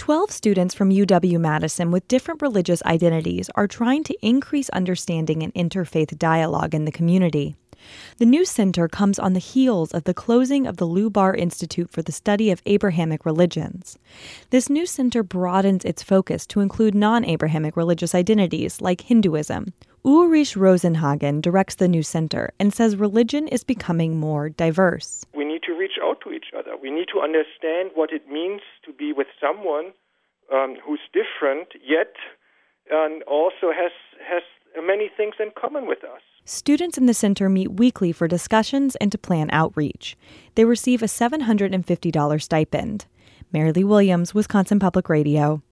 12 students from UW-Madison with different religious identities are trying to increase understanding and interfaith dialogue in the community. The new center comes on the heels of the closing of the Lou Barr Institute for the Study of Abrahamic Religions. This new center broadens its focus to include non-Abrahamic religious identities like Hinduism. Ulrich Rosenhagen directs the new center and says religion is becoming more diverse. We need to reach out to each other. We need to understand what it means to be with someone who's different, yet also has many things in common with us. Students in the center meet weekly for discussions and to plan outreach. They receive a $750 stipend. Mary Lee Williams, Wisconsin Public Radio.